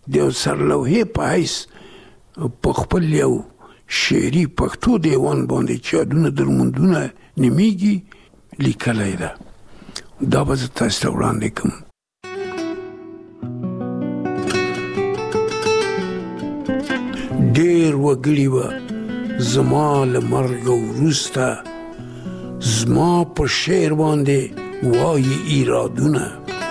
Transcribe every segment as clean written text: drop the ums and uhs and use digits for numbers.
د یو سرلوحې په حیث په خپل یو شعري پښتو دیوان باندې چې یادونه درمندونه نومیږي لیکلی ده. دا به زه تاسو ته وړاندې کوم. ډېر وګړي به زما له مرګه وروسته زما په شعر باندې وایي ایرادونه،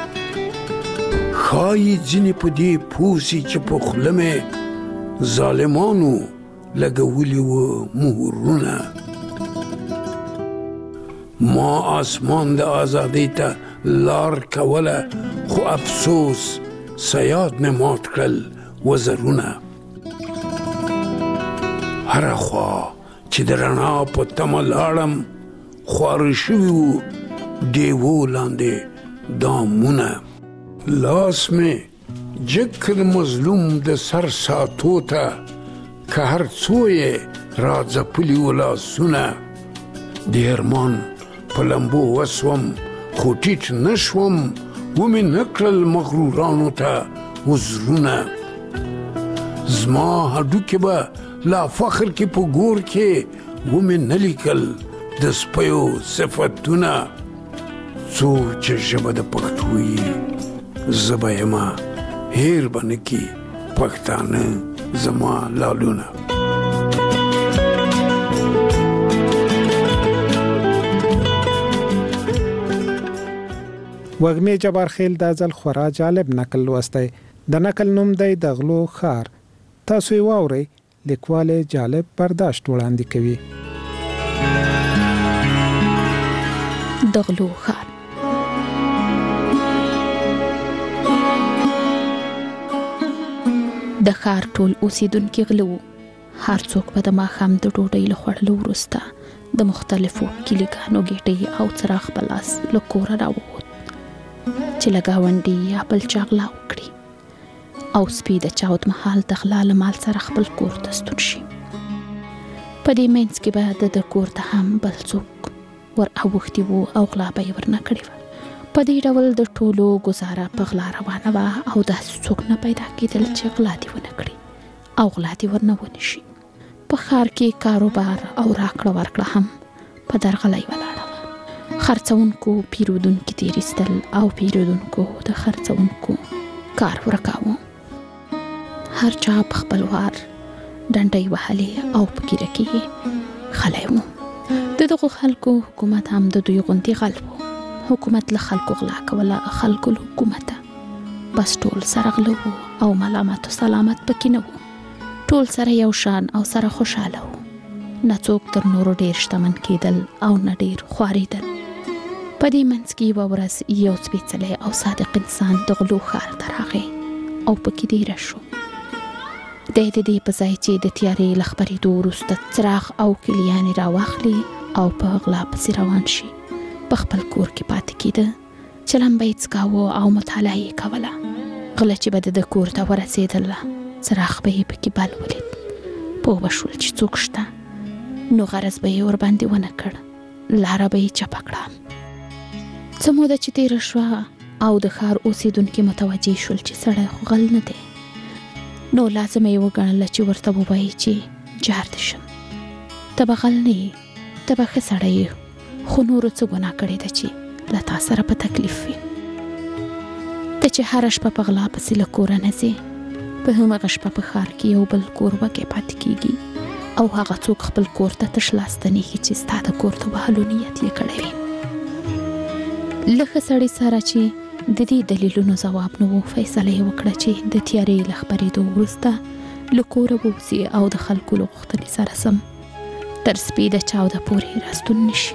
ښایي ځینې په دې پوه سي چې په خوله مې ظالمانو لګولي وه مهرونه. ما آسمان د ازادۍ ته لار کوله، خو افسوس صیاد مې مات کړل وزرونه. هره خوا چې د رڼا په تمه لاړم، خواره شوي وو ډیوو لاندې دامونه. لاس مې جګ کړ مظلوم د سر ساتو ته، که هر څو یې را ځپلي وو لاسونه. د ارمان په لمبو وسوم خو ټیټ نه شوم، ومې نه کړل مغرورانو ته عذرونه. زما هډوکې به لا فخر کې په ګور کې ومې نه لیکل د سپیو صفتونه. څوک چې ژبه د پښتو یي زه به یمه هیر به نه کي پښتانه زما لالونه. وږمې جبار خیل دا ځل خورا جالب نقل لوستی. د نقل نوم دی د غلو ښار. تاسو یې واورئ. لیکوال جالب برداشت وړاندې کوي. د غلو ښار. د ښار ټول اوسیدونکي غله وو. هر څوک به د ماښام د ډوډۍ له خوړلو وروسته د مختلفو کلیګانو ګېټۍ او څراغ په لاس له کوره راووت چې له ګاونډي یا بل چا غلا وکړي، او سپي د چاود مهال د غلا له مال سره خپل کور ته ستون شي. په دې منځ کې به د کور ته هم بل څوک ور اوښتي وو او غلا به یې ورنه کړې وه. په دې ډول د ټولو ګزاره په غلا روانه وه، او داسې څوک نه پیدا کېدل چې غلا دې ونه کړي او غلا دې ورنه ونشي. په ښار کې کاروبار او راکړه ورکړه هم په درغلۍ ولاړه وه. خرڅونکو پیرودونکي تېرېستل او پیرودونکو د خرڅونکو کار ورکاوه. هر چا په خپل وار ډنډۍ وهلې او په ګیره کې خلی و. د دغو خلکو حکومت هم د دوی غوندې غل و. حکومت له خلکو غلا کوله، خلکو له حکومته. بس ټول سره غله و او ملامت و سلامت پکې نه و. ټول سره یو شان او سره خوشحاله و. نه څوک تر نورو ډېر شتمن کېدل او نه ډېر خوارېدل. په دې منځ کې یوه ورځ یو سپېڅلی او صادق انسان د غلو ښار ته راغی او پکې دېره شو. دی د دې په ځای چې د تیارې له خپرېدو وروسته څراغ او کلیانې راواخلي او په غلا پسې روان شي، په خپل کور کې پاتې کېده. چلم به یې څکاوه او مطالعه یې کوله. غله چې به د کور ته ورسېدله، څراغ به یې پکې بل ولید. پوه به شول چې څوک شته، نو غرض به یې ورباندې ونه کړ، لاره به یې چپه کړه. څه موده چې تېره شوه او د ښار اوسېدونکي متوجه شول چې سړی خو غل نه دی، نو لازمه یې وګڼله چې ورته ووایي چې جار دې شم، ته به غل نه یې، ته به ښه سړی یې، خو نورو څه ګناه کړې ده چې له تا سره په تکلیف وي. ته چې هره شپه په غلا پسې له کوره نه ځې، په همغه شپه په ښار کې یو بل کور وږی پاتې کېږي، او هغه څوک خپل کور ته تش لاس ستنېږي چې ستا د کور ته وهلو نیت یې کړی وي. له ښه سړي سره چې د دې دلیلونو ځواب نه و، فیصله یې وکړه چې د تیارې له خپرېدو وروسته له کوره ووځي او د خلکو له غوښتنې سره سم تر سپي د چاوده پورې راستون نه شي.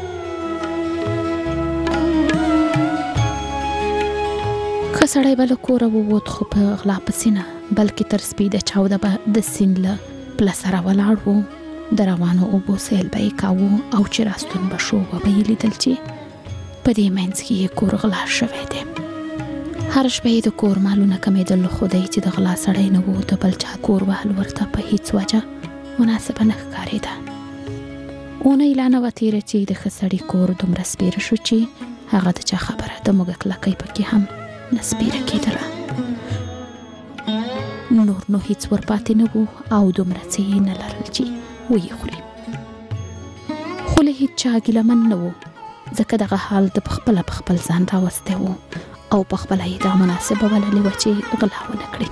ښه سړی به له کوره ووت، خو په غلا پسې نه، بلکې تر سپي د چاوده به د سیند له پله سره ولاړ و. د روانو اوبو سیل به یې کاوه، او چې راستون به شو به یې لیدل چې په دې منځ کې یې کور غلا شوی دی. هر شپه یې د کور مالونه کمېدل، خو دی چې د غلا سړی نه و، د بل چا کور وهل ورته په هیڅ وجه مناسبه نه ښکارېده. اونۍ لا نه وه تېره چې د ښه سړي کور دومره سپېره شو چې هغه د چا خبره د موږک لکۍ پکې هم نه سپېره کېدله. نور نو هیڅ ورپاتې نه وو او دومره څه یې نه لرل چې ویې خوري. خو له هیڅ چا ګیلمن نه وو، ځکه دغه حال د پخپله په خپل ځان راوستی وو او پخپله یې دا مناسبه بللې وه چې غلا ونه کړي.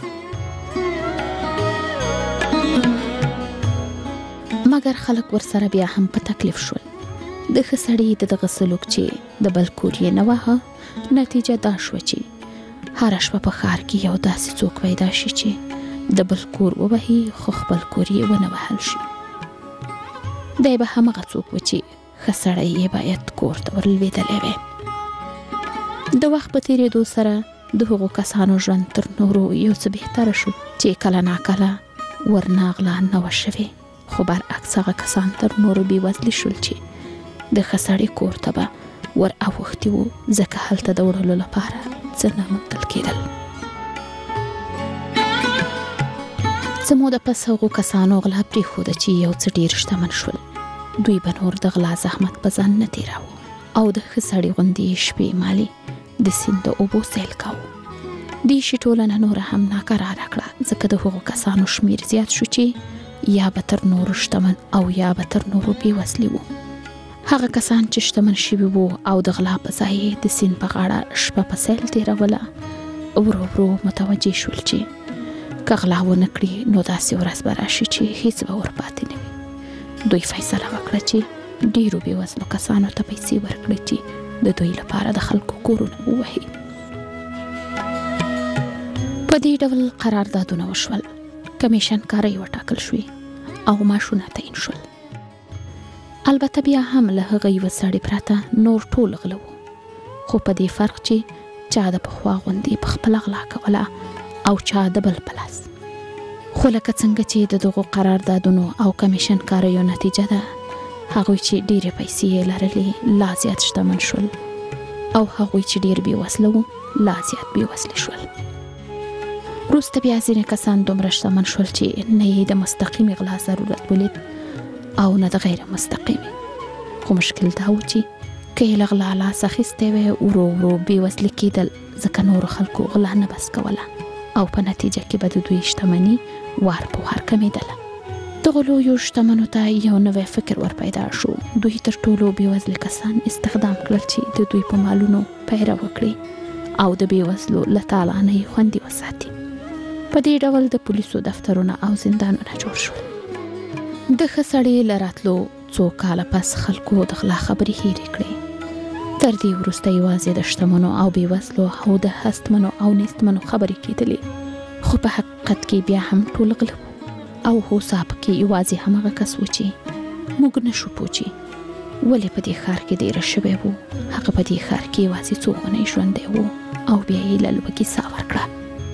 مګر خلک ورسره بیا هم په تکلیف شول. د ښه سړي د دغه سلوک چې د بل کور یې نه وهه، نتیجه دا شوه چې هره شپه په ښار کې یو داسې څوک پیدا شي چې د بل کور ووهي خو خپل کور یې ونه وهل شي. دی به همغه څوک و چې ښه سړی یې باید کور ته ورلوېدلی وی. د وخت په تېرېدو سره د هغو کسانو ژوند تر نورو یو څه بهتره شو چې کله ناکله ورنه غلا نه وه شوې، خو برعکس هغه کسان تر نورو بېوزلي شول چې د ښه سړي کور ته به ور اوښتي وو، ځکه هلته د وړلو لپاره څه نه موندل کېدل. څه موده پس هغو کسانو غلا پرېښوده چې یو څه ډېر شتمن شول. دوی به نور د غلا زحمت په ځان نه تېراوه او د ښه سړي غوندې شپې مالي د سیند د اوبو سیل کاوه. دې شي ټولنه نوره هم ناکراره کړه، ځکه د هغو کسانو شمېر زیات شو چې یا به تر نورو شتمن او یا به تر نورو بېوزلي وو. هغه کسان چې شتمن شوي وو او د غلا په ځای د سیند په غاړه شپه په سیل تېروله، ورو ورو متوجه شول چې که غلا ونه کړي نو داسې ورځ به راشي چې هیڅ به ورپاتې نه وي. دوی فیصله وکړه چې ډېرو بېوزلو کسانو ته پیسې ورکړي چې د دوی لپاره د خلکو کورونه ووهي. په دې ډول قراردادونه وشول، کمیشن کارۍ وټاکل شوې او معاشونه تعیین شول. البته بیا هم له هغه یوه سړي پرته نور ټول غله وو، خو په دې فرق چې چا د پخوا غوندې په خپله غلا کوله او چا د بل په لاس. خو لکه څنګه چې د دغو قراردادونو او کمیشن کاریو نتیجه ده، هغوی چې ډېرې پیسې یې لرلې لا زیات شتمن شول او هغوی چې ډېر بېوزله وو لا زیات بېوزلي شول. وروسته بیا ځینې کسان دومره شتمن شول چې نه یې د مستقیمې غلا ضرورت ولید او نه د غیر مستقیمې. خو مشکل دا و چې که یې له غلا لاس اخیستی وی، ورو ورو بېوزلي کېدل، ځکه نورو خلکو غلا نه بس کوله او په نتیجه کې به د دوی شتمني وار په وار کمېدله. دغو لویو شتمنو ته یو نوی فکر ور پیدا شو. دوی تر ټولو بېوزلي کسان استخدام کړل چې د دوی په مالونو پیره وکړي او د بېوزلو له تالانه یې خوندي وساتي. په دې ډول د پولیسو دفترونه او زندانونه جوړ شول. د ښه سړي له راتلو څو کاله پس خلکو د غلا خبرې هېرې کړې. تر دې وروسته یوازې د شتمنو او بېوزلو او د هستمنو او نیستمنو خبرې کېدلې، خو په حقیقت کې بیا هم ټول غله وو او هوسا پکې یوازې همغه کس و چې موږ نشو پوچی ولې په دې ښار کې دیره شوی وو. هغه په دې ښار کې یوازې څو اونۍ ژوندی وو او بیا یې له لوږې ساه ورکړه.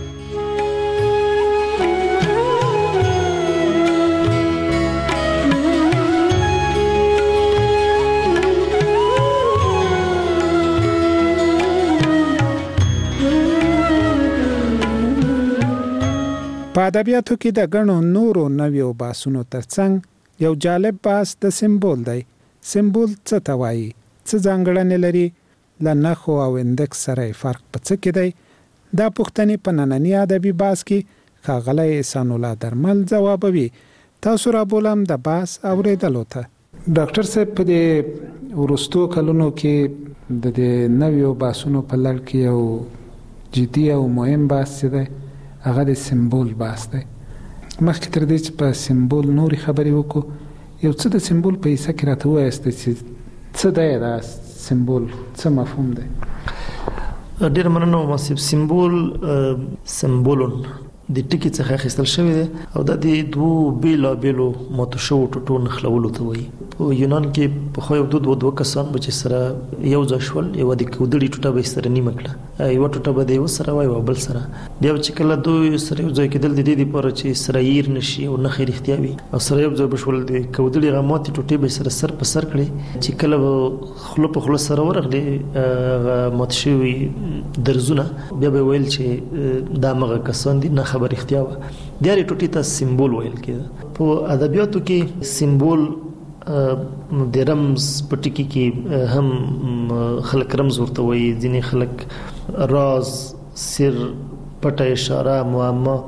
په ادبیاتو کې د غنو نورو نویو باسونو ترڅنګ یو جالب باس د سمبول دی. سمبول څه ته وایي، څه ځانګړنې لري، له نښو او اندکس سره فرق په څه کې دی؟ دا پوښتنې په ننني ادبي باس کې ښاغلی احسان الله درمل ځوابوي. تاسو رابولم د باس اورېدلو ته. ډاکټر صاحب، په دې وروستو کلونو کې د دې نویو باسونو په لړ کې یو جدي او مهم باس چې دی هغه د سمبول باس دی. مخکې تر دې چې په سمبول نورې خبرې وکړو، یو څه د سمبول په حصه کې راته ووایاست چې څه دی دا سمبول، څه مفهوم دی؟ ډېر مننه منصف. سمبولون د ټکي څخه اخیستل شوی دی او دا د دوو بېلابېلو ماتو شوو ټوټو نښلولو ته وایي. په یونان کې پخوا یو دوه کسان به چې سره یو ځای شول، یوه د کودړي ټوټه به یې سره نیمه کړه، یوه ټوټه به د یوه سره وای او بل سره. بیا چې کله دوی سره یو ځای کېدل د دې دپاره چې سره هیر نه شي او نښې رښتیا وي او سره یو ځای به شول، د کودړي هغه ماتې ټوټې به یې سره سر په سر کړې چې کله به خوله په خوله سره ورغلې هغه مات شوي درزونه، بیا به یې ویل چې دا همغه کسان دي، نه خبر رښتیا وه. د هرې ټوټې ته سمبول ویل کېده. په ادبیاتو کې سمبول د رمز په ټکي کې هم خلک رمز ورته وایي، ځینې خلک راز، سر، پټه اشاره، معما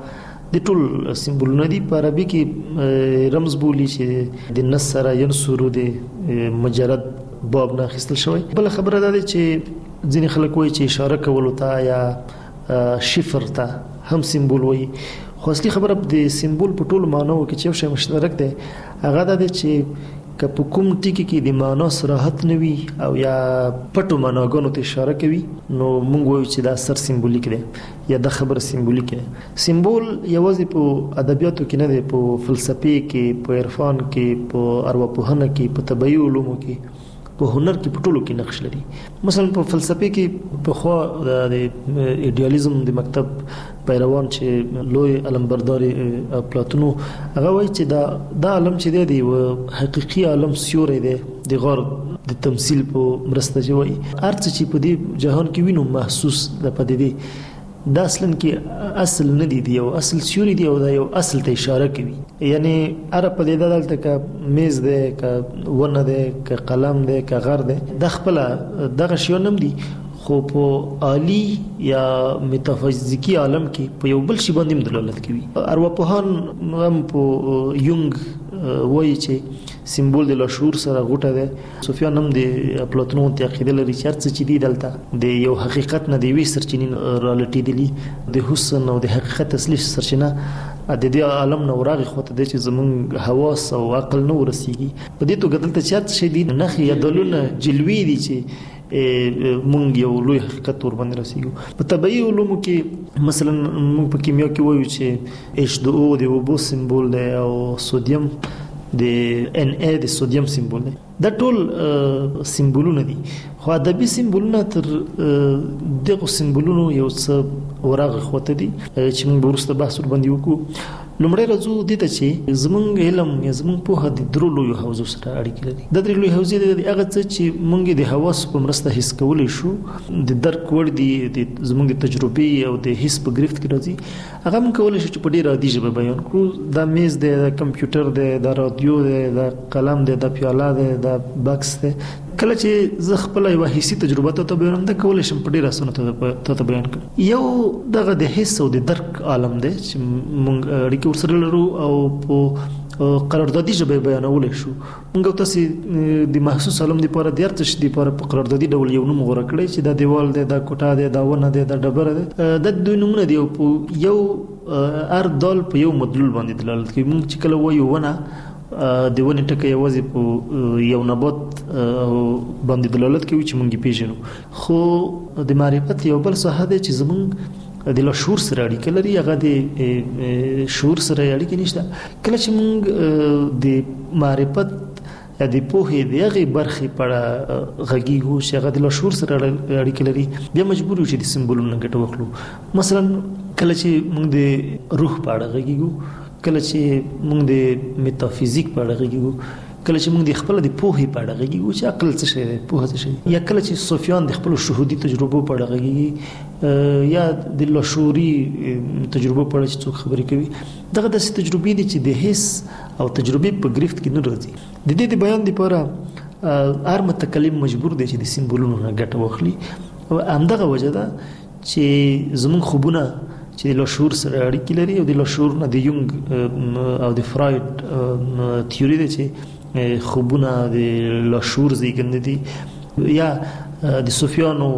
د ټول سیمبولونه دي. په عربي کې رمز بولی چې د نصر ينصر د مجرد باب نه اخیستل شوی. بل خبره ده چې ځینې خلک وایي چې اشاره کولو ته یا شفر ته هم سیمبول وایي. خو اصلي خبره د سیمبول په ټولو معناو کې چې یو شی مشترک دی هغه دا دی چې که په کوم ټکی کې د معنا صراحت نه وي او یا پټو معناګانو ته اشاره کوي نو موږ وایو چې دا اثر سیمبولیک دی یا د خبره سیمبولیک دی. سیمبول یوازې په ادبیاتو کې نه دی، په فلسفه کې، په عرفان کې، په ارواپوهنه کې، په طبیعي علومو کې، په هنر کې، په ټولو کې نقش لري. مثلا په فلسفه کې په خوا د ایډیالیزم د مکتب پیروان چې لوی علمبردار افلاطون هغه وایي چې دا عالم چې دی د حقيقي عالم سیوری دی د غور د تمثيل په مرسته چې وایي هر څه چې په دې جهان کې وینو محسوس د پدیدې دا اصلا کې اصل نه دی یو اصل سیوري دی او دا یو اصل ته اشاره کوي. یعنی هر پدیده دلته که میز دی، که ونه دی، که قلم دی، که غر دی، د خپل دغه شیان هم دي خو په عالی یا میتافیزیکی عالم کې په یو بل شی باندې دلالت کوي. ارواپوهان هم په یونګ وایي چې سیمبول د لاشعور سره غوټه ده. صوفیان هم د افلاطون ته عقیده لري چې هر څه چې دی دلته د یو حقیقت نه دی وی سرچینې رالټیدلی د حسن او د حقیقت اصلي سرچینه د دې عالم نو راغی خو ته د چې زمون حواس او عقل نو رسیږي. په دې توګه دلته چې څه دي نه یا دلونه جلوی دي چې مونږ یو لوی حقیقت ور باندې رسیږو. په طبیعي علومو کې مثلا مونږ په کیمیا کې وایو چې H2O د اوبو سیمبول دی او سودیم د Na د سودیم سیمبول دی. دا ټول سیمبولونه دي خو ادبي سیمبولونه تر دغه سیمبولونو یو څه ورغه خوته دي چې موږ ورسته بحث ور باندې وکړو. لومړی راځو دې ته چې زمونږ علم یا زمونږ پوهه د درو لویو حوزو سره اړیکې لري. د درې لوی حوزې د هغه څه چې موږ د حواس په مرسته حس کولی شو د درک وړ دي د زمونږ د تجربې او د حس په گرفت کې راځي هغه موږ کولی شو چې په ډېر عادي ژبه بیان کړو. دا میز دی، دا کمپیوټر دی، دا رادیو دی، دا قلم دی، دا پیاله دی، دا بکس دی. کله چې زه خپل یو حسي تجربه ته بیان د کولای شم په ډیر اسانه ته بیان کړم. یو دغه د حس او د درک عالم دی چې موږ اړیکه ورسره لرو او په قراردادي ژبه بیانولای شو. موږ تاسو د محسوس عالم لپاره د ارتش لپاره په قراردادي ډول یو نوم غوړه کړی چې دا دیوال دی، دا کوټه دی، دا ونه دی، دا ډبره دی. د دوی نومونه دی او یو ار دال په یو مدلول باندې دلالت کوي. موږ چې کله وایو ونه د ونې ټکی یوازې په یو نبات باندې دلالت کوي چې موږ پیژنو. خو د معرفت یو بل ساحه دی چې زموږ د لاشعور سره اړیکه لري، هغه د شعور سره اړیکه نشته. کله چې موږ د معرفت یا د پوهې د هغې برخې په اړه غږیږو چې هغه د لاشعور سره اړیکه لري بیا مجبور یو چې د سیمبولونو نه ګټه واخلو. مثلا کله چې موږ د روح په اړه غږیږو، کله چې موږ د میتافیزیک په اړه غږیږو، کله چې موږ د خپل د پوهې په اړه غږیږو چې عقل څه شی دی، پوهه څه شی دی، یا کله چې صوفیان د خپل شهودي تجربو په اړه غږیږي یا د لاشعوري تجربو په اړه چې څوک خبرې کوي. دغه داسې تجربې دي چې د حس او تجربې په گرفت کې نه راځي. د دې د بیان لپاره هر متکلم مجبور دی چې د سیمبولونو نه ګټه واخلي. همدغه وجه ده چې زموږ خوبونه چې د لاشعور سره اړیکې لري او د لاشعور نه د یونګ او د فرایډ تیوري ده چې خوبونه د لاشعور زیږنده دي یا د صوفیانو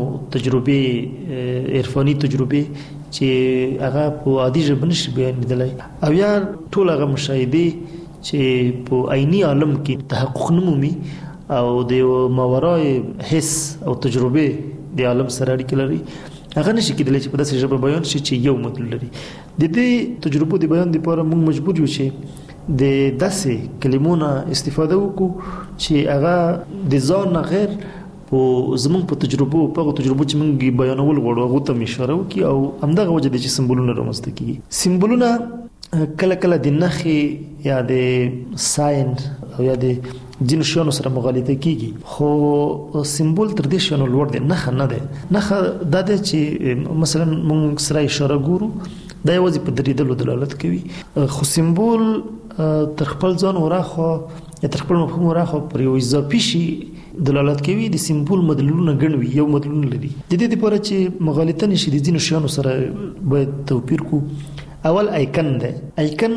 تجربې عرفاني تجربې چې هغه په عادي ژبه نشي بیانېدلی او یا ټول هغه مشاهدې چې په عیني عالم کې تحقق نه مومي او د ماورای حس او تجربې د عالم سره اړیکې لري هغه نشي کېدلی چې په داسې ژبه بیان شي چې یو مدلول لري. د دې تجربو د بیان لپاره موږ مجبور یو چې د داسې کلمو نه استفاده وکړو چې هغه د ځان نه غیر په زموږ په تجربو په تجربو چې موږ بیانول غواړو هغه ته اشاره وکړي او همدغه وجه د چې سمبولونه رامنځته کیږي. سمبولونه کله کله د نښې یا د ساين او یا د ځینو شیانو سره مغالطه کیږي خو سمبول تر دې شیانو لوړ دی. نښه نه ده، نښه دا ده چې مثلا موږ سره اشاره ګورو دا یوازې په درېدلو دلالت کوي خو سمبول تر خپل ځان وراخوا یا تر خپل مفهوم وراخوا پر یو اضافي شي دلالت کوي. د سمبول مدلولونه ګڼ وي، یو مدلول لري. د دې لپاره چې مغالطه نشي د ځینو شیانو سره باید توپیر کو اول آیکن ده. آیکن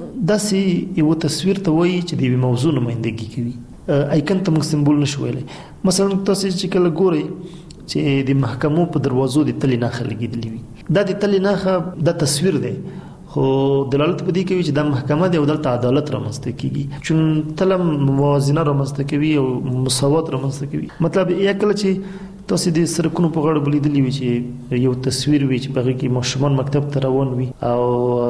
داسې یو تصویر ته وایي چې د یوې موضوع نمایندګي کوي. آیکن ته موږ سمبول نشو ویلی. مثلا تاسو چې کله ګورئ چې د محکمو په دروازو د تلې نښه لګېدلې وي، دا د تلې نښه دا تصویر دی، خو دلالت په دې کوي چې دا محکمه دی او دلته عدالت رامنځته کیږي، چون تله موازنه رامنځته کوي او مساوات رامنځته کوي. مطلب یا کله چې تاسو د سرکونو په غاړه بلیدلی وي چې یو تصویر وي چې په هغه کې ماشومان مکتب ته روان وي او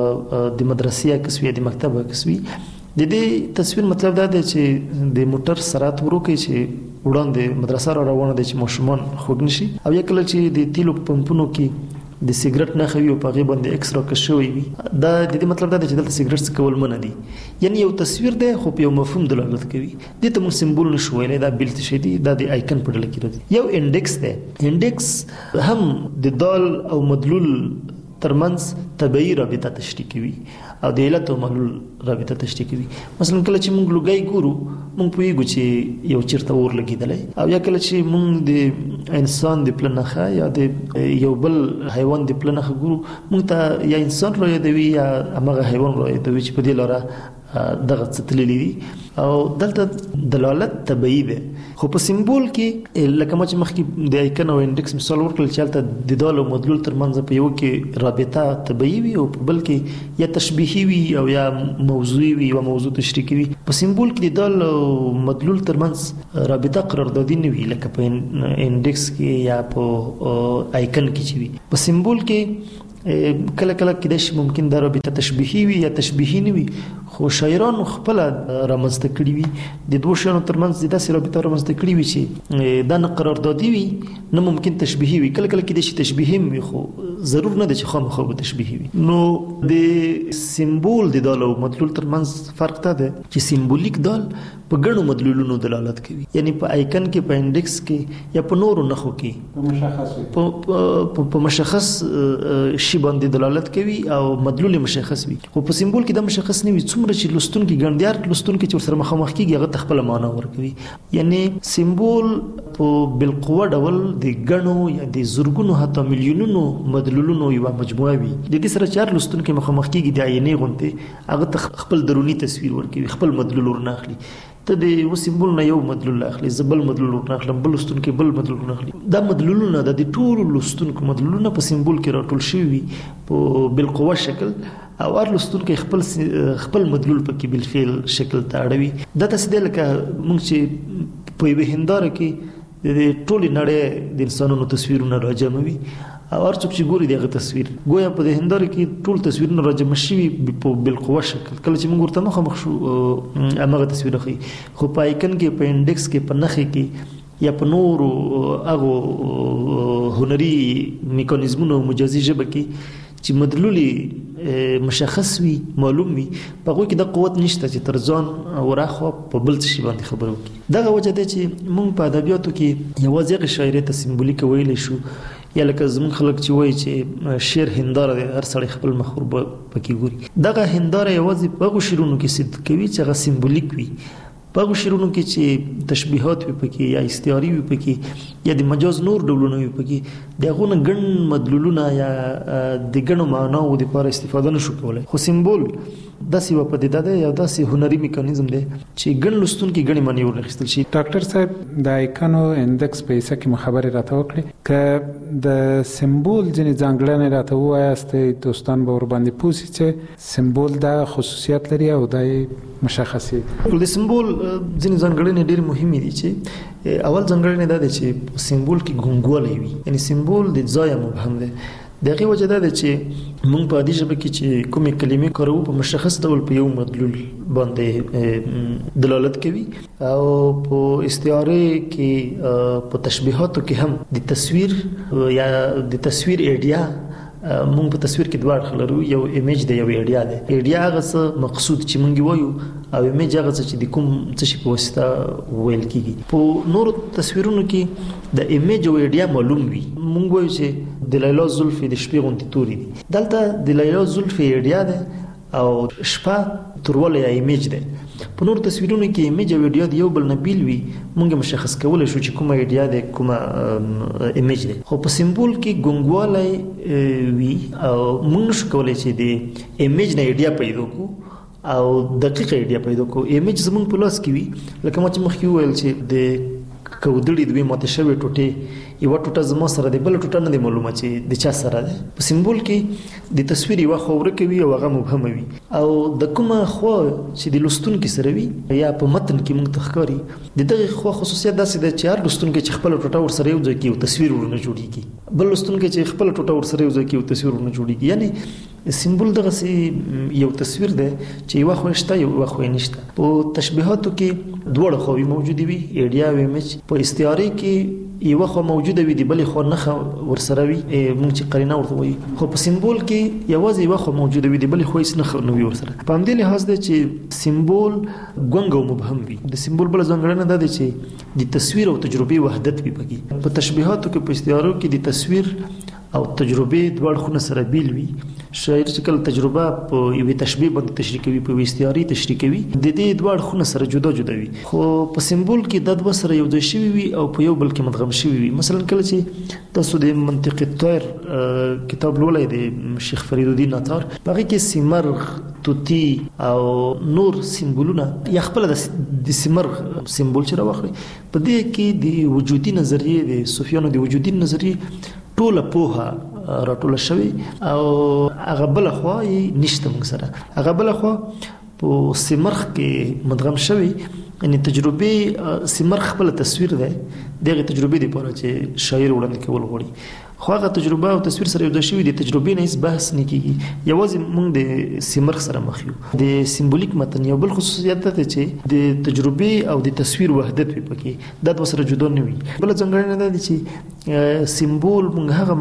د مدرسې عکس وي د مکتب عکس وي، د دې تصویر مطلب دا دی چې د موټر سرعت ورو کوي چې وړاندې مدرسه را روانه دي چې ماشومان خوږ نشي. او یا کله چې د تیلو پمپونو کې د سیګریټ نښه وي او په هغې باندې ایکس راکش شوی وي، دا د دې مطلب دا دی چې دلته سیګریټ څکول منع دي. یعنی یو تصویر دی خو په یو مفهوم دلالت کوي. دې ته موږ سمبول نشو ویلی، دا بیل څه شی دی، دا د آیکن په ډله کې راځي. یو انډیکس دی. انډیکس هم د دال او مدلول ترمنځ طبیعي رابطه تشریح کوي او د علت او معلول رابطه تشریح کوي. مثلا کله چې موږ لوګی ګورو موږ پوهیږو چې یو چیرته اور لګېدلی، او یا کله چې موږ د انسان د پله نښه یا د یو بل حیوان د پله نښه ګورو، موږ ته یا انسان را یادوي یا همغه حیوان را یادوي چې په دې لاره دغه څه تللی دي، او دلته دلالت طبیعي دی. خو په سمبول کې لکه ما چې مخکې د آیکن او انډیکس مثال ورکړل چې هلته د دال او مدلول ترمنځ په یو کې رابطه طبیعي وي او په بل کې یا تشبیهي وي او یا موضوعي وي یا موضوع تشریح کوي. په سمبول کې د دال او مدلول ترمنځ رابطه قراردادي نه وي لکه په انډیکس کې یا په آیکن کې چې وي. په سمبول کې کله کله کېدای شي ممکن دا رابطه تشبیهي وي یا تشبیهي نه وي، خو شاعرانو خپله رامنځته کړي وي د دوو شیانو ترمنځ د داسې رابطه رامنځته کړي وي چې دا نه قراردادي وي نه ممکن تشبیهي وي. کله کله کېدای شي تشبیهي هم وي خو ضرور نه دی چې خامخا به تشبیهي وي. نو د سمبول د دال او مدلول ترمنځ فرق دا دی چې سمبولیک دال په ګڼو مدلولونو دلالت کوي، یعنی په آیکن کې، په انډیکس کې یا په نورو نښو کې په مشخص شي باندې دلالت کوي او مدلول مشخص وي. خو په سمبول کې دا مشخص نه وي، څومره چې لوستونکي ګڼدیار لوستونکي چې ورسره مخامخ کېږي هغه ته خپله معنا ورکوي. یعنی سمبول په بالقوه ډول د ګڼو یا د زرګونو حتی میلیونونو مدلولونو یوه مجموعه وي. د دې سره چې هر لوستونکی مخامخ کېږي د آینې غوندې هغه ته خپل دروني تصویر ورکوي، خپل مدلول ورنه اخلي. ته د یو سمبول نه یو مدلول اخلي، زه بل مدلول ورنه اخلم، بل لوستونکی بل مدلول ورنه اخلي. دا مدلولونه د ټولو لوستونکو مدلولونه په سمبول کې راټول شوي وي په بالقوه شکل، او هر لوستونکی خپل مدلول پکې بالفعل شکل ته اړوي. دا داسې دی لکه موږ چې په یوې هنداره کې د ټولې نړۍ د انسانانو تصویرونه راجموي او هر څوک چې ګوري دغه تصویر گویا په د هنداره کې ټول تصویرونه راجمع شوي په بالقوه شکل. کله چې موږ ورته مخامخ شو همغه تصویر ښیي، خو په آیکن کې، په انډیکس کې، په نښې کې یا په نورو هغو هنري میکانیزمونو او مجازي ژبه کې چې مدلولي مشخص وي، معلوم وي، په هغوی کې دا قوت نشته چې تر ځان ورهاخوا په بل څه شي باندې خبره وکړي. دغه وجه ده چې موږ په ادبیاتو کې یوازې هغې شاعرۍ ته سمبولیکه ویلی شو، یا لکه زموږ خلک چې وایي چې شعر هنداره دی، هر سړی خپل مخور پکې ګوري. دغه هنداره یوازې په هغو شعرونو کې صدق کوي چې هغه سمبولیک وي، په هغو شعرونو کې چې تشبیهات وي پکې یا استعاري وي پکې یا د مجاز نور ډولونه وي پکې، د هغو نه ګڼ مدلولونه یا د ګڼو معناو دپاره استفاده نشو کولی. خو سمبول داسې یوه پدیده ده یا داسې هنري میکانیزم دی چې ګڼ لوستونکي ګڼې معنی ورنخیستل شي. ډاکټر صاحب د آیکن او انډیکس په حصه کې مو خبرې راته وکړې، که د سمبول ځینې ځانګړنې راته ووایاست دوستان به ورباندې پوه شي چې سمبول دا خصوصیات لري او دا یې مشخص وي. د سمبول ځینې ځانګړنې ډېرې مهمې دي چې اول ځانګړنې دا ده چې په سمبول کې ګونګوالی وي، یعنی سمبول د ځایه مبهم دی. د هغې وجه دا ده چې موږ په عادي ژبه کې چې کومې کلمې کاروو په مشخص ډول په یو مدلول باندې دلالت کوي، او په استعارې کې په تشبیهاتو کې هم د تصویر یا د تصویر ایډیا موږ په تصویر کې دوه اړخ لرو، یو ایمیج دی، یو ایډیا دی. ایډیا هغه څه مقصود چې موږ وایو او ایمیج هغه څه چې د کوم څه شي په واسطه ویل کېږي. په نورو تصویرونو کې د ایمیج او ایډیا معلوم وي. موږ وایو چې د لیلا زلفې د شپې غوندې تورې دي، دلته د لیلا زلفې ایډیا دی او شپه توروالی یا ایمیج دی. په نور تصویرونو کې ایمیج او ویډیو د یو بل نه بیل وي موږ مشخص کولای شو چې کومه ایډیا ده کومه ایمیج ده. خو په سیمبول کې ګونګوالی وي او موږ نشو کولای چې د ایمیج نه ایډیا پیدا کو او دقیقه ایډیا پیدا کو. ایمیج زموږ په لاس کې وي لکه ما چې مخکې وویل چې د کودړي دوی ماته شوی ټوټې یو ټوټه زما سره دی بل ټوټه نه دی معلومه چې د چا سره ده. په سیمبول کې د تصویر یو خوره کوي او هغه مبهم وي او د کومه خو چې د لستونکو سره وي یا په متن کې موږ تخکاری د دغه خو خصوصیت داسې ده چې هر لستونکو چې خپل ټوټه ور سره یو ځای کې تصویر ورنه جوړیږي بل لستونکو چې خپل ټوټه ور سره یو ځای کې تصویر ورنه جوړیږي. یعنی سیمبول دغه یو تصویر ده چې یو خو شته یو خو نشته. په تشبیهاتو کې دوړ خو موجود وي ایډیا او ایمیج. په استعاره کې یو خو موجوده وي دی بل خو نه ورسره وي موږ چې قرینه ورته وي. خو په سیمبول کې یوازې یو خو موجوده وي دی بل خو هیڅ نه وي ورسره. په همدې لحاظ ده چې سیمبول ګونګ او مبهم وي. د سیمبول بل ځانګړنه ده چې د تصویر او تجربې وحدت وي پکې. په تشبیهاتو کې په استعارو کې د تصویر او تجربې دوه خونه سره بیل وي. شاعر چې کله تجربه په یوې تشبیه باندې تشریح کوي په استعاري تشریح کوي د دې دوه خونه سره جدا جدا وي. خو په سیمبول کې د دوه سره یو ځای شوی وي او په یو بل کې مدغم شوی وي. مثلا کله چې تاسو د منطق الطير کتاب لولای د شیخ فرید الدین عطار هغه کې سیمرغ توتی او نور سیمبولونه یا خپل د سیمرغ سیمبول چې راوخلي په دې کې د وجودي نظریه د صوفیانو د وجودي نظریه ټوله پوهه راټوله شوی او هغه بل خو نشته موږ سره هغه بل خو په سیمرغ کې مدغم شوی. یعنی تجربه سیمرغ خپل تصویر ده دغه تجربه دی پاره چې شاعر وړاندې کول غواړي خو هغه تجربه او تصویر سره یو ځای شوی د تجربې نه هیڅ بحث نه کیږي. یوازې موږ د سیمرغ سره مخ یو. د سیمبولیک متن یو بل خصوصیت ده چې د تجربې او د تصویر وحدت وي پکې دا د سره جدا نه وي. بل ځانګړنه ده چې سیمبول موږ هغه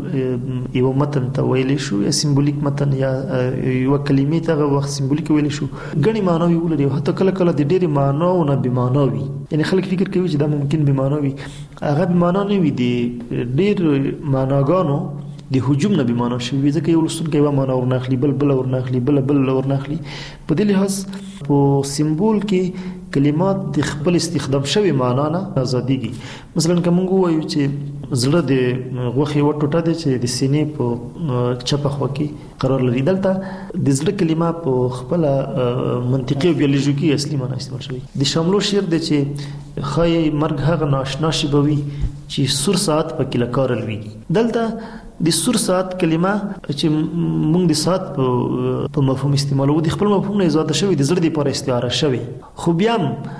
مهال یو متن ته ویل شو یا سیمبولیک متن یا یو کلمې ته هغه وخت سیمبولیک ویل شو غني معنی ولري او حتی کله کله د ډېری معنی او نه بې معنی وي. یعنی خلک فکر کوي چې دا ممکن بې معنی وي هغه بې معنی نه وي. د ډېر معناګانو د هجوم نه بې معنی شوي ځکه یو لستونکی یوه معنی ورناخلي بل ورناخلي بل ورناخلي. په دې لحاظ په سیمبول کې کلمات د خپل استخدام شوی معنا نه ازاديږي. مثلا که موږ وایو چې زړه د غوښې یوه ټوټه ده چې د سینې په چپه خوا کې قرار لري دلته د زړه کلمه په خپله منطقي او بیولوژیکي اصلي معنا استعمال شوی. د شاملو شعر دی چې ښایي مرګ هغه نااشنا شی به وي چې سور ساعت پکې له کاره لویږي. دلته د سور ساعت کلمه چې موږ د ساعت په مفهوم استعمالوو د خپل مفهوم نه اضافه شوی د زړه لپاره استعاره شوی خو بیا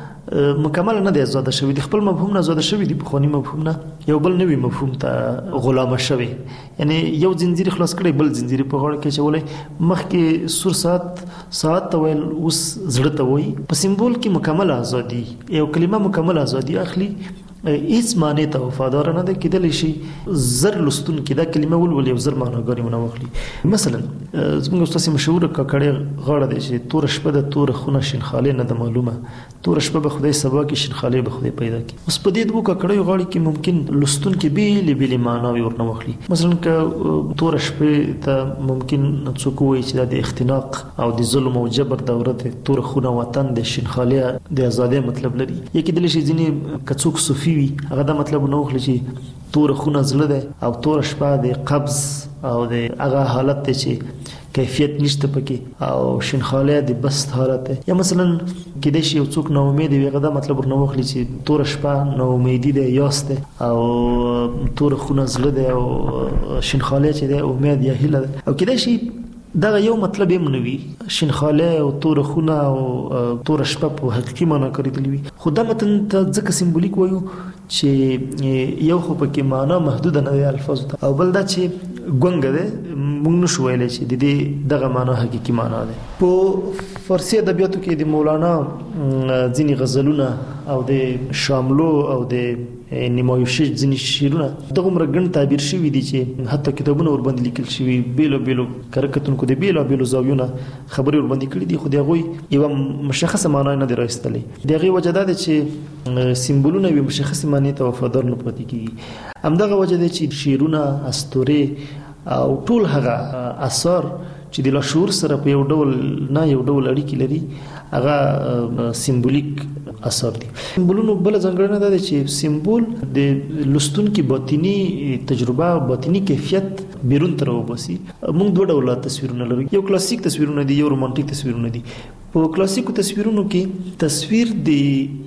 مکمل نه دی اضافه شوی د خپل مفهوم نه اضافه شوی د بخونی مفهوم نه یو بل نوی مفهوم ته غلامه شوی. یعنی یو زنجیر خلاص کړي بل زنجیر په غاړه کې چولې مخکې سور ساعت ته ویل اوس زړه ته وایي. په سیمبول کې مکمل ازادي یو کلمه مکمل ازادي اخلي هیڅ معنی ته وفادار نه ده کېدلی شي زر لستون کې دا کلمه ولولي او زر معناګانې ونه واخلي. مثلا زموږ استاد مشهور کاکړی غاړه دی چې تور شپه ده تور خونه شینخالې نه ده معلومه تور شپه به خدای سبا کې شینخالې به خدای پیدا کړي. اوس په دې دوه کاکړیو غاړې کې ممکن لستون کې بیلې بیلې معناوې ورنه واخلي. مثلا که تور شپې ته ممکن څوک وایي چې دا د اختناق او د ظلم او جبر دوره ده تور خونه وطن د شینخالې د ازادۍ مطلب لري. یا کېدلی شي ځینې که څوک صوفي وي هغه دا مطلب نه واخلي چې تور خونه زړه ده او تور شپه د قبض او د هغه حالت دی چې کیفیت نشته پکې او شینخالې د بست حالت دی. یا مثلا کېدای شي یو څوک نا امید وي هغه دا مطلب ورنه واخلي چې تور شپه نا امیدي ده یاس ده او تور خونه زړه ده او شینخالې چې ده امید یا هیله ده. او کېدای شي دا یو مطلب یې منوي شینخالې او تور خونه او تور شپه په حقیقي معنا کړی وي. خو دا متن ته ځکه سیمبولیک وایو چې یو خو پکې معنا محدوده نه دی الفاظ ته او بل دا چې ګونګه ده موږ نشو ویلی چې د دې دغه معنا حقیقي معنا ده. په فارسي ادبیاتو کې د مولانا ځینې غزلونه او د شاملو او د نیمایوشي ځینې شعرونه دغه عمره ګڼ تعبیر شوي دي چې حتی کتابونه ورباندې لیکل شوي بیلو کره کتونکو د بیلو زاویونه خبرې ورباندې کړي دي خو د هغوی یوه مشخصه معنا نه دی راایستلی. د هغې وجه دا ده چې سیمبولونه یوې مشخصې معنې ته وفادار نه پاتې کېږي. همدغه وجه ده چې شعرونه اسطورې او ټول هغه اثار چې د لاشعور سره په یو ډول اړیکې لري هغه سیمبولیک اثر دي. سیمبولونو بل ځانګړنه ده چې سیمبول د لستونکو باطینی تجربه باطینی کیفیت بیرون تر وباسي. موږ دوه ډول تصویرونه لرو، یو کلاسیک تصویرونه دي، یو رومانټیک تصویرونه دي. په کلاسیکو تصویرونو کې تصویر د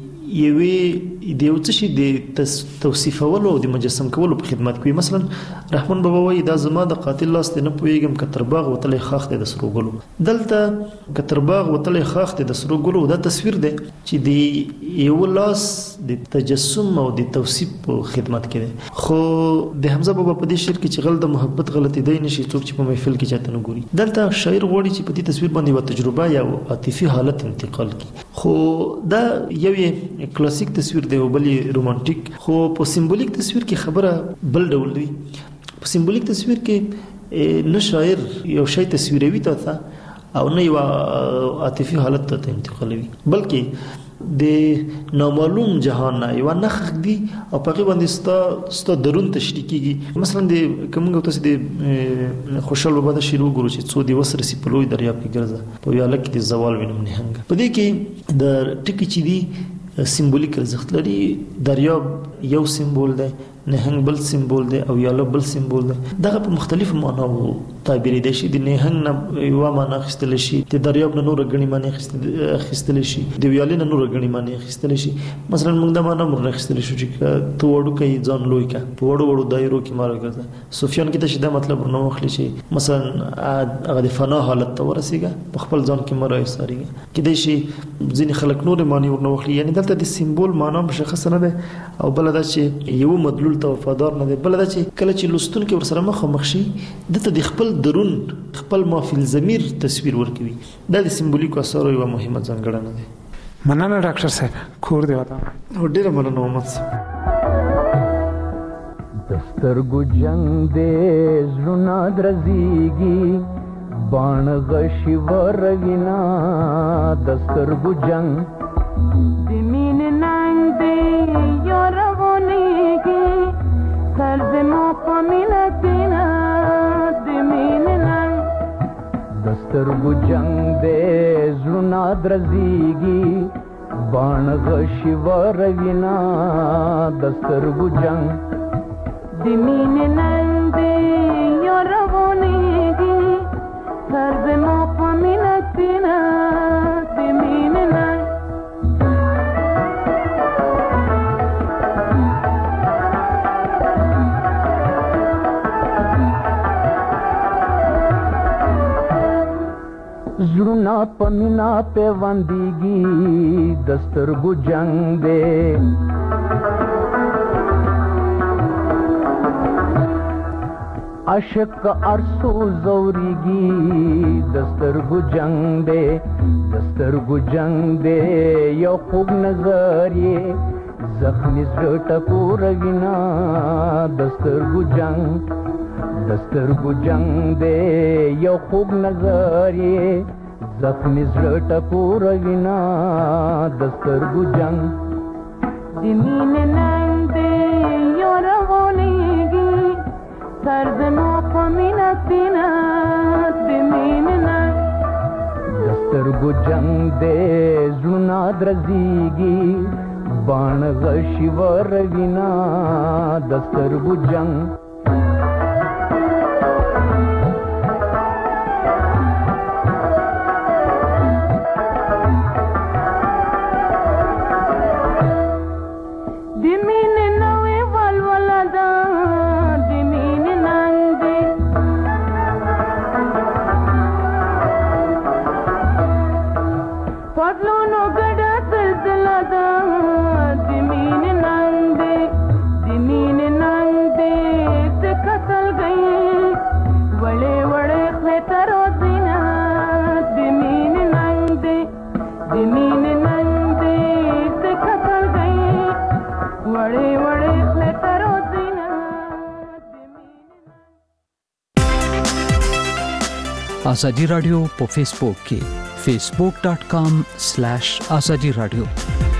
یو څه شي د توصیفولو او د مجسم کولو په خدمت کوي. مثلا رحمان بابا وایي دا زما د قاتل لاس ته نه پوهېږم که تر باغ وتلی خاخ دی د سرو ګلو. دلته که تر باغ وتلی خاخ دی د سرو ګلو دا تصویر دی چې د یو لاس د تجسم او د توصیف په خدمت کې دی. خو د حمزه بابا په دې شعر کې چې غل د محبت غلطي دی نشي څوک چې په محفل کې چاته نه ګوري. دلته شاعر غواړي چې په دې تصویر باندې یوه تجربه یا عاطفي حالت انتقال کړي. خو دا یو کلاسیک تصویر دی او بل رومانټیک. خو په سیمبولیک تصویر کې خبره بل ډول دی. په سیمبولیک تصویر کې نه شاعر یو شی تصویروي ته او نه یو عاطفي حالت ته انتقالوي، بلکې د نامعلوم جهان نه یو نخ دی او په هغه باندې ستا درون تشریح کیږي. مثلا د کومه تاسو د خوشحال بابا د شعر وګورئ چې څو دی وسره سی په لوی دریا کې ګرځه په ویاله کې د زوال وینم نهنګ. په دې کې د ټکی چې دی سیمبولیک ارزښت لري. دریاب یو سیمبول دی، نهنګ بل سیمبول دی او ویاله بل سیمبول دی. دغه په مختلفو معناو تعبیر دی شي. د نهنګ نه یو معنی اخیستل شي، د دریاب نه نور غنی معنی اخیستل شي، د ویالې نه نور غنی معنی اخیستل شي. مثلا موږ د معنی مر اخیستل شو چې ته وړو کوي ځان لوی کا په وړو دایرو کې مار ګرځي. سفیان کې ته شدا مطلب نو اخلي شي مثلا هغه د فنا حالت ته ورسیږي په خپل ځان کې مر ایساريږي کې دی شي. ځینې خلک نور معنی ورنو اخلي. یعنی دلته د سیمبول معنی مشخص نه ده او بل دا چې یو مدلول ته وفادار نه دی. بل دا چې کله چې لستونکو ورسره مخ شي دته د خپل درون خپل مافیل ضمیر تصویر ورکوي. دا د سیمبولیک اثر یو مهمه ځانګړنه ده. مننه ډاکټر صاحب، کور دی وتا. ډیره مننه محمد صاحب. دسترګو جنگ دې زړونه درزيږي بان غشي ورغینا. دسترګو جنگ زمین ننگ دی یارونی کی سرز مقامینتینا. زمین ننگ دسترګو جنگ دې زړونه درزيږي بان غشي ورغینا. دسترګو جنگ زمین ننگ دی یارونی کی سرز مقامینتینا. زمین ننگ زړونه په مینا پیوندېږي. دسترګو جنگ دی عشق ارسو زوريږي. دسترګو جنگ دی دسترګو جنگ دی یو خوب نظر یې زخمی زړه ټکوروینا. دسترګو جنگ دسترګو جنگ دی یو خوب نظر یې زخمی زړه ټکوروینا. دسترګو جنگ زمین ننگ دی یارونیږي سرز مقامینتینا. زمین ننگ دسترګو جنگ دی زړونه درزيږي بان غشي ورغینا. دسترګو جنگ आजादी रेडियो په فیسبوک کې facebook.com/azadi radio